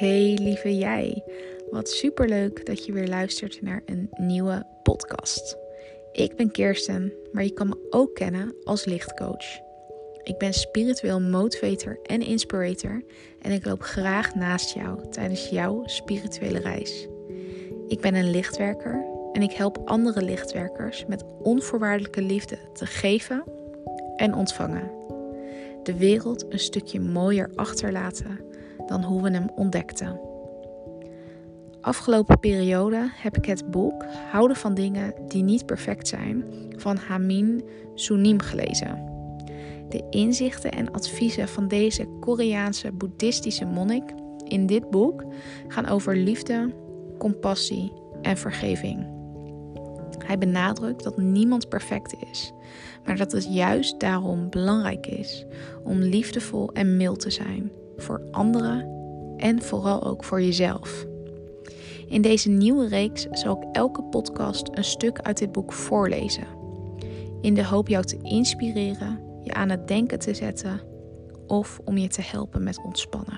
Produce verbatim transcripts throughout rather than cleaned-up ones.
Hey lieve jij, wat superleuk dat je weer luistert naar een nieuwe podcast. Ik ben Kirsten, maar je kan me ook kennen als lichtcoach. Ik ben spiritueel motivator en inspirator en ik loop graag naast jou tijdens jouw spirituele reis. Ik ben een lichtwerker en ik help andere lichtwerkers met onvoorwaardelijke liefde te geven en ontvangen. De wereld een stukje mooier achterlaten dan hoe we hem ontdekten. Afgelopen periode heb ik het boek Houden van dingen die niet perfect zijn van Haemin Sunim gelezen. De inzichten en adviezen van deze Koreaanse boeddhistische monnik in dit boek gaan over liefde, compassie en vergeving. Hij benadrukt dat niemand perfect is, maar dat het juist daarom belangrijk is om liefdevol en mild te zijn voor anderen en vooral ook voor jezelf. In deze nieuwe reeks zal ik elke podcast een stuk uit dit boek voorlezen, in de hoop jou te inspireren, je aan het denken te zetten of om je te helpen met ontspannen.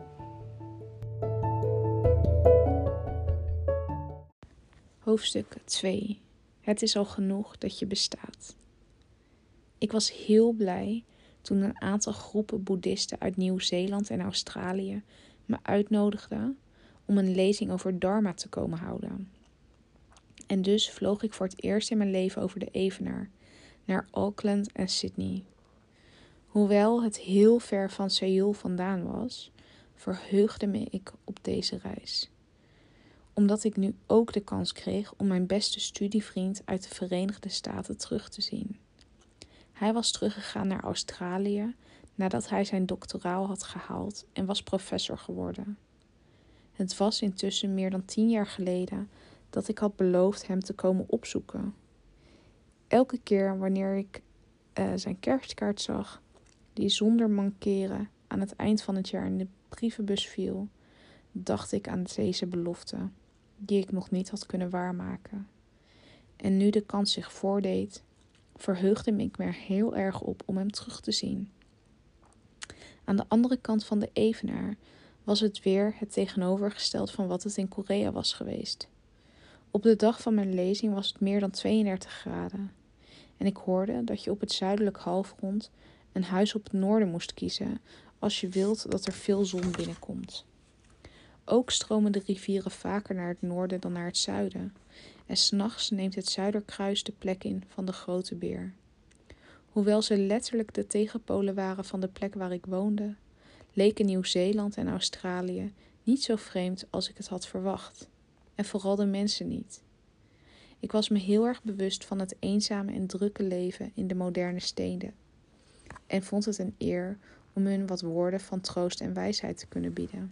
Hoofdstuk twee. Het is al genoeg dat je bestaat. Ik was heel blij toen een aantal groepen boeddhisten uit Nieuw-Zeeland en Australië me uitnodigden om een lezing over Dharma te komen houden. En dus vloog ik voor het eerst in mijn leven over de evenaar, naar Auckland en Sydney. Hoewel het heel ver van Seoul vandaan was, verheugde me ik op deze reis. Omdat ik nu ook de kans kreeg om mijn beste studievriend uit de Verenigde Staten terug te zien. Hij was teruggegaan naar Australië nadat hij zijn doctoraal had gehaald en was professor geworden. Het was intussen meer dan tien jaar geleden dat ik had beloofd hem te komen opzoeken. Elke keer wanneer ik uh, zijn kerstkaart zag, die zonder mankeren aan het eind van het jaar in de brievenbus viel, dacht ik aan deze belofte, die ik nog niet had kunnen waarmaken. En nu de kans zich voordeed, verheugde ik me er heel erg op om hem terug te zien. Aan de andere kant van de evenaar was het weer het tegenovergesteld van wat het in Korea was geweest. Op de dag van mijn lezing was het meer dan tweeëndertig graden. En ik hoorde dat je op het zuidelijk halfrond een huis op het noorden moest kiezen als je wilt dat er veel zon binnenkomt. Ook stromen de rivieren vaker naar het noorden dan naar het zuiden. En 's nachts neemt het Zuiderkruis de plek in van de Grote Beer. Hoewel ze letterlijk de tegenpolen waren van de plek waar ik woonde, leken Nieuw-Zeeland en Australië niet zo vreemd als ik het had verwacht. En vooral de mensen niet. Ik was me heel erg bewust van het eenzame en drukke leven in de moderne steden. En vond het een eer om hun wat woorden van troost en wijsheid te kunnen bieden.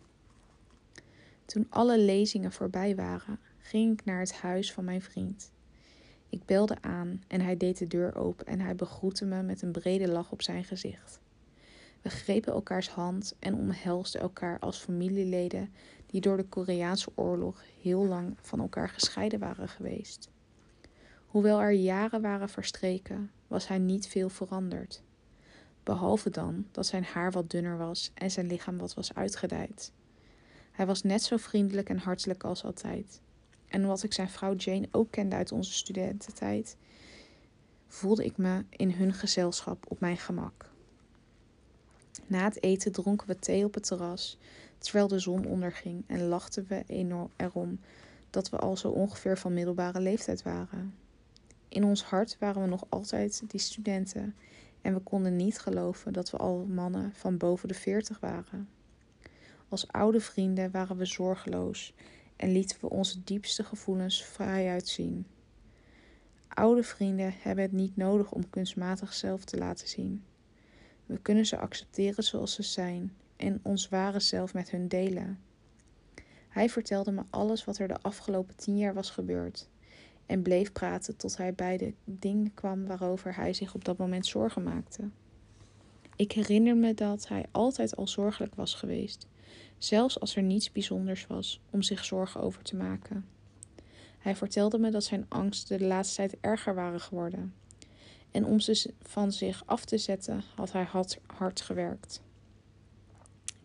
Toen alle lezingen voorbij waren, ging ik naar het huis van mijn vriend. Ik belde aan en hij deed de deur open en hij begroette me met een brede lach op zijn gezicht. We grepen elkaars hand en omhelsden elkaar als familieleden die door de Koreaanse oorlog heel lang van elkaar gescheiden waren geweest. Hoewel er jaren waren verstreken, was hij niet veel veranderd. Behalve dan dat zijn haar wat dunner was en zijn lichaam wat was uitgedijd. Hij was net zo vriendelijk en hartelijk als altijd. En omdat ik zijn vrouw Jane ook kende uit onze studententijd, voelde ik me in hun gezelschap op mijn gemak. Na het eten dronken we thee op het terras, terwijl de zon onderging en lachten we enorm erom dat we al zo ongeveer van middelbare leeftijd waren. In ons hart waren we nog altijd die studenten en we konden niet geloven dat we al mannen van boven de veertig waren. Als oude vrienden waren we zorgeloos en lieten we onze diepste gevoelens vrijuit zien. Oude vrienden hebben het niet nodig om kunstmatig zelf te laten zien. We kunnen ze accepteren zoals ze zijn en ons ware zelf met hun delen. Hij vertelde me alles wat er de afgelopen tien jaar was gebeurd en bleef praten tot hij bij de dingen kwam waarover hij zich op dat moment zorgen maakte. Ik herinner me dat hij altijd al zorgelijk was geweest, zelfs als er niets bijzonders was om zich zorgen over te maken. Hij vertelde me dat zijn angsten de laatste tijd erger waren geworden. En om ze van zich af te zetten had hij hard gewerkt.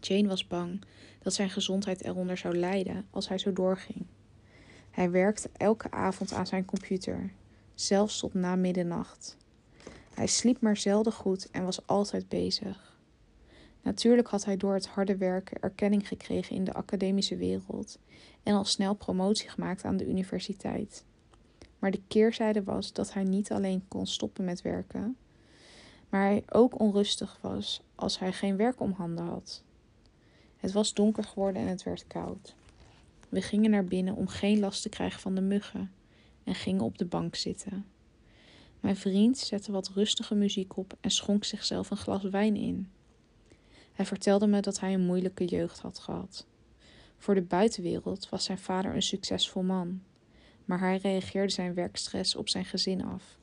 Jane was bang dat zijn gezondheid eronder zou lijden als hij zo doorging. Hij werkte elke avond aan zijn computer, zelfs tot na middernacht. Hij sliep maar zelden goed en was altijd bezig. Natuurlijk had hij door het harde werken erkenning gekregen in de academische wereld en al snel promotie gemaakt aan de universiteit. Maar de keerzijde was dat hij niet alleen kon stoppen met werken, maar hij ook onrustig was als hij geen werk om handen had. Het was donker geworden en het werd koud. We gingen naar binnen om geen last te krijgen van de muggen en gingen op de bank zitten. Mijn vriend zette wat rustige muziek op en schonk zichzelf een glas wijn in. Hij vertelde me dat hij een moeilijke jeugd had gehad. Voor de buitenwereld was zijn vader een succesvol man, maar hij reageerde zijn werkstress op zijn gezin af.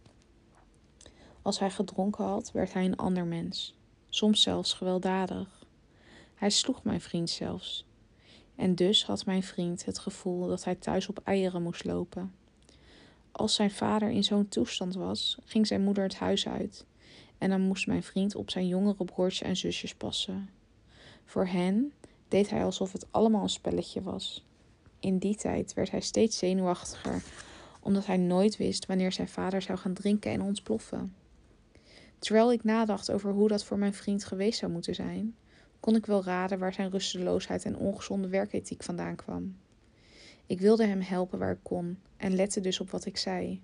Als hij gedronken had, werd hij een ander mens, soms zelfs gewelddadig. Hij sloeg mijn vriend zelfs. En dus had mijn vriend het gevoel dat hij thuis op eieren moest lopen. Als zijn vader in zo'n toestand was, ging zijn moeder het huis uit en dan moest mijn vriend op zijn jongere broertjes en zusjes passen. Voor hen deed hij alsof het allemaal een spelletje was. In die tijd werd hij steeds zenuwachtiger, omdat hij nooit wist wanneer zijn vader zou gaan drinken en ontploffen. Terwijl ik nadacht over hoe dat voor mijn vriend geweest zou moeten zijn, kon ik wel raden waar zijn rusteloosheid en ongezonde werkethiek vandaan kwam. Ik wilde hem helpen waar ik kon en lette dus op wat ik zei.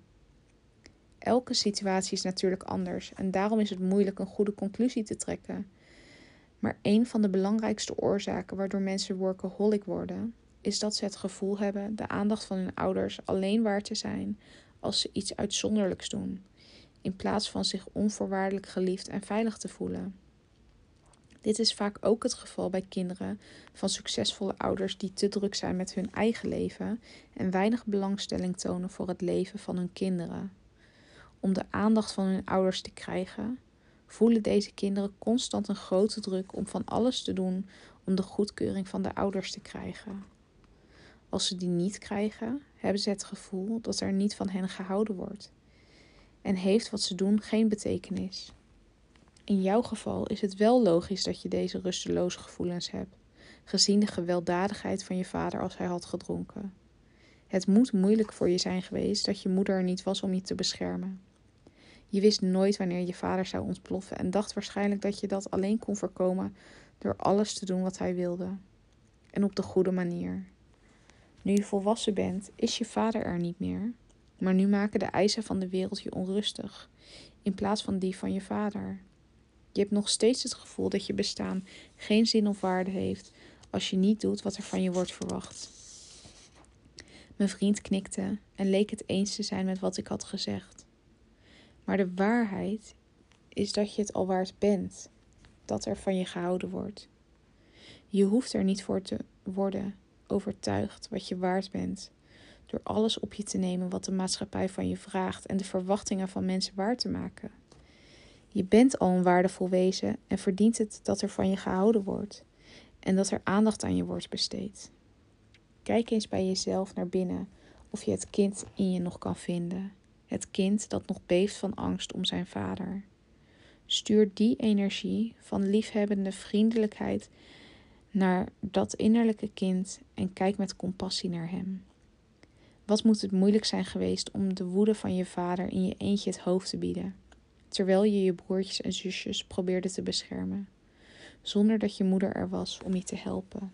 Elke situatie is natuurlijk anders en daarom is het moeilijk een goede conclusie te trekken. Maar een van de belangrijkste oorzaken waardoor mensen workaholic worden, is dat ze het gevoel hebben de aandacht van hun ouders alleen waar te zijn als ze iets uitzonderlijks doen, in plaats van zich onvoorwaardelijk geliefd en veilig te voelen. Dit is vaak ook het geval bij kinderen van succesvolle ouders die te druk zijn met hun eigen leven en weinig belangstelling tonen voor het leven van hun kinderen. Om de aandacht van hun ouders te krijgen, voelen deze kinderen constant een grote druk om van alles te doen om de goedkeuring van de ouders te krijgen. Als ze die niet krijgen, hebben ze het gevoel dat er niet van hen gehouden wordt en heeft wat ze doen geen betekenis. In jouw geval is het wel logisch dat je deze rusteloze gevoelens hebt, gezien de gewelddadigheid van je vader als hij had gedronken. Het moet moeilijk voor je zijn geweest dat je moeder er niet was om je te beschermen. Je wist nooit wanneer je vader zou ontploffen en dacht waarschijnlijk dat je dat alleen kon voorkomen door alles te doen wat hij wilde. En op de goede manier. Nu je volwassen bent, is je vader er niet meer, maar nu maken de eisen van de wereld je onrustig, in plaats van die van je vader. Je hebt nog steeds het gevoel dat je bestaan geen zin of waarde heeft als je niet doet wat er van je wordt verwacht. Mijn vriend knikte en leek het eens te zijn met wat ik had gezegd. Maar de waarheid is dat je het al waard bent, dat er van je gehouden wordt. Je hoeft er niet voor te worden overtuigd wat je waard bent, door alles op je te nemen wat de maatschappij van je vraagt en de verwachtingen van mensen waar te maken. Je bent al een waardevol wezen en verdient het dat er van je gehouden wordt en dat er aandacht aan je wordt besteed. Kijk eens bij jezelf naar binnen of je het kind in je nog kan vinden. Het kind dat nog beeft van angst om zijn vader. Stuur die energie van liefhebbende vriendelijkheid naar dat innerlijke kind en kijk met compassie naar hem. Wat moet het moeilijk zijn geweest om de woede van je vader in je eentje het hoofd te bieden, terwijl je je broertjes en zusjes probeerde te beschermen, zonder dat je moeder er was om je te helpen.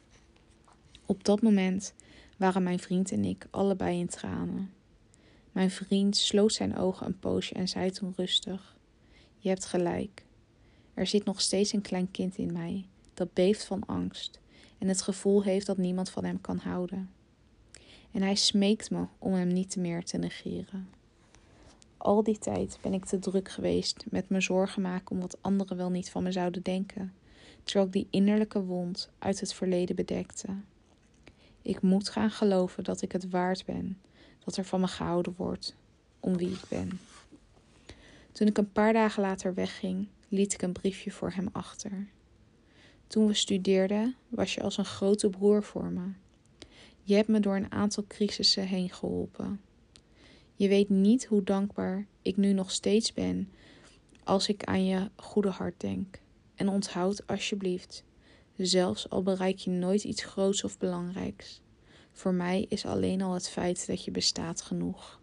Op dat moment waren mijn vriend en ik allebei in tranen. Mijn vriend sloot zijn ogen een poosje en zei toen rustig: je hebt gelijk. Er zit nog steeds een klein kind in mij, dat beeft van angst en het gevoel heeft dat niemand van hem kan houden. En hij smeekt me om hem niet meer te negeren. Al die tijd ben ik te druk geweest met me zorgen maken om wat anderen wel niet van me zouden denken, terwijl ik die innerlijke wond uit het verleden bedekte. Ik moet gaan geloven dat ik het waard ben, dat er van me gehouden wordt, om wie ik ben. Toen ik een paar dagen later wegging, liet ik een briefje voor hem achter. Toen we studeerden, was je als een grote broer voor me. Je hebt me door een aantal crisissen heen geholpen. Je weet niet hoe dankbaar ik nu nog steeds ben als ik aan je goede hart denk. En onthoud alsjeblieft zelfs al bereik je nooit iets groots of belangrijks. Voor mij is alleen al het feit dat je bestaat genoeg.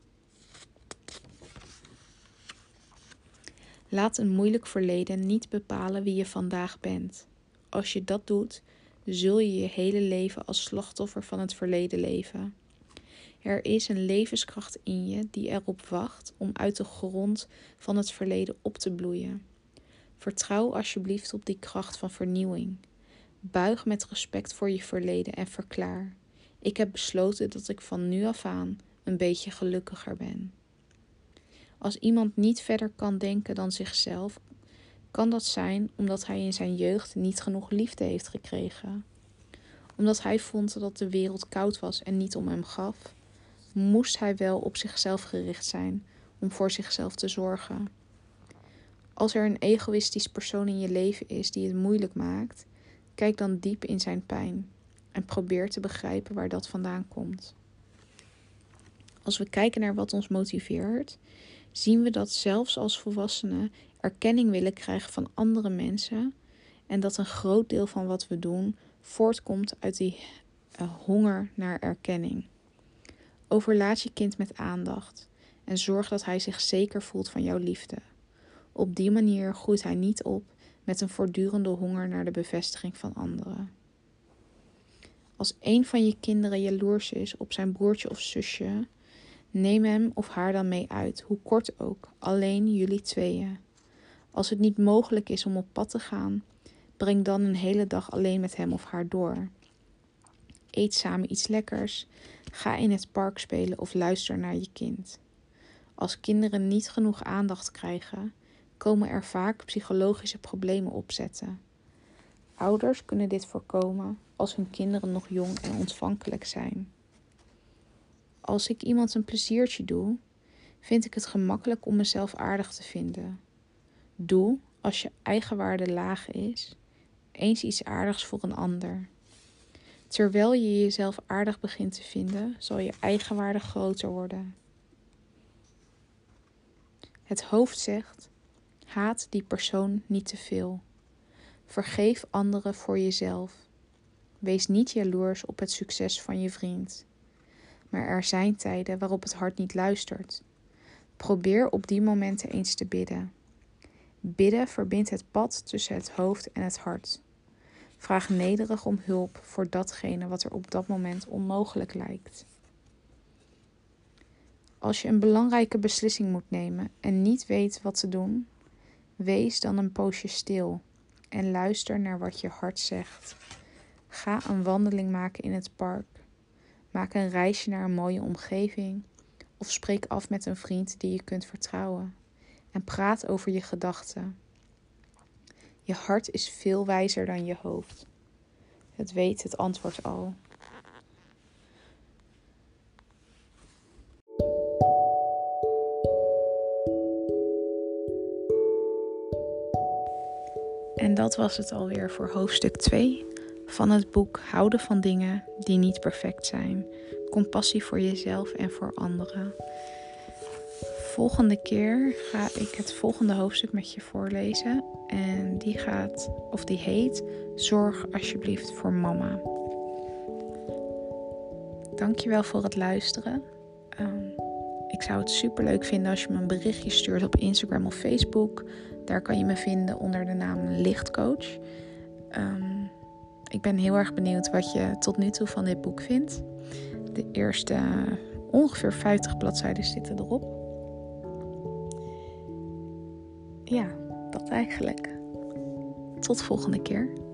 Laat een moeilijk verleden niet bepalen wie je vandaag bent. Als je dat doet, zul je je hele leven als slachtoffer van het verleden leven. Er is een levenskracht in je die erop wacht om uit de grond van het verleden op te bloeien. Vertrouw alsjeblieft op die kracht van vernieuwing. Buig met respect voor je verleden en verklaar: ik heb besloten dat ik van nu af aan een beetje gelukkiger ben. Als iemand niet verder kan denken dan zichzelf, kan dat zijn omdat hij in zijn jeugd niet genoeg liefde heeft gekregen. Omdat hij vond dat de wereld koud was en niet om hem gaf, moest hij wel op zichzelf gericht zijn om voor zichzelf te zorgen. Als er een egoïstisch persoon in je leven is die het moeilijk maakt, kijk dan diep in zijn pijn en probeer te begrijpen waar dat vandaan komt. Als we kijken naar wat ons motiveert, zien we dat zelfs als volwassenen erkenning willen krijgen van andere mensen en dat een groot deel van wat we doen voortkomt uit die uh, honger naar erkenning. Overlaat je kind met aandacht en zorg dat hij zich zeker voelt van jouw liefde. Op die manier groeit hij niet op met een voortdurende honger naar de bevestiging van anderen. Als een van je kinderen jaloers is op zijn broertje of zusje, neem hem of haar dan mee uit, hoe kort ook, alleen jullie tweeën. Als het niet mogelijk is om op pad te gaan, breng dan een hele dag alleen met hem of haar door. Eet samen iets lekkers, ga in het park spelen of luister naar je kind. Als kinderen niet genoeg aandacht krijgen, komen er vaak psychologische problemen opzetten. Ouders kunnen dit voorkomen als hun kinderen nog jong en ontvankelijk zijn. Als ik iemand een pleziertje doe, vind ik het gemakkelijk om mezelf aardig te vinden. Doe, als je eigenwaarde laag is, eens iets aardigs voor een ander. Terwijl je jezelf aardig begint te vinden, zal je eigenwaarde groter worden. Het hoofd zegt: haat die persoon niet te veel. Vergeef anderen voor jezelf. Wees niet jaloers op het succes van je vriend. Maar er zijn tijden waarop het hart niet luistert. Probeer op die momenten eens te bidden. Bidden verbindt het pad tussen het hoofd en het hart. Vraag nederig om hulp voor datgene wat er op dat moment onmogelijk lijkt. Als je een belangrijke beslissing moet nemen en niet weet wat te doen, wees dan een poosje stil en luister naar wat je hart zegt. Ga een wandeling maken in het park. Maak een reisje naar een mooie omgeving of spreek af met een vriend die je kunt vertrouwen en praat over je gedachten. Je hart is veel wijzer dan je hoofd. Het weet het antwoord al. En dat was het alweer voor hoofdstuk twee van het boek Houden van dingen die niet perfect zijn. Compassie voor jezelf en voor anderen. Volgende keer ga ik het volgende hoofdstuk met je voorlezen. En die gaat, of die heet, Zorg alsjeblieft voor mama. Dankjewel voor het luisteren. Um, ik zou het super leuk vinden als je me een berichtje stuurt op Instagram of Facebook. Daar kan je me vinden onder de naam Lichtcoach. Um, ik ben heel erg benieuwd wat je tot nu toe van dit boek vindt. De eerste uh, ongeveer vijftig bladzijden zitten erop. Ja, dat eigenlijk. Tot volgende keer.